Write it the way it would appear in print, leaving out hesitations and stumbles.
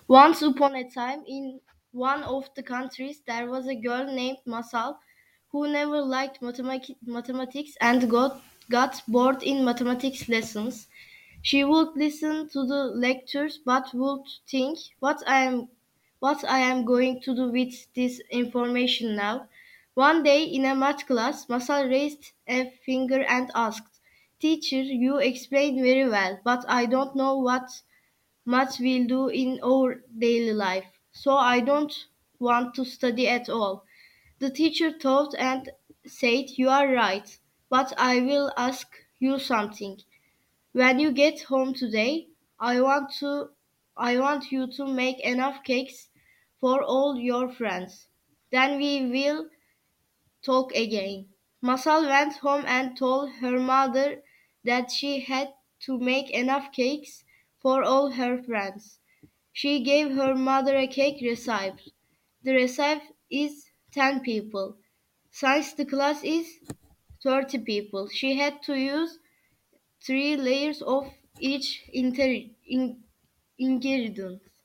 Once upon a time, in one of the countries, there was a girl named Masal who never liked mathematics and got bored in mathematics lessons. She would listen to the lectures but would think, what I am going to do with this information now? One day in a math class, Masal raised a finger and asked, "Teacher, you explain very well, but I don't know what math will do in our daily life, so I don't want to study at all." The teacher thought and said, "You are right, but I will ask you something. When you get home today, I want to I want you to make enough cakes for all your friends. Then we will talk again." Masal went home and told her mother that she had to make enough cakes for all her friends. She gave her mother a cake recipe. The recipe is 10 people. Since the class is 30 people, she had to use 3 layers of each ingredient.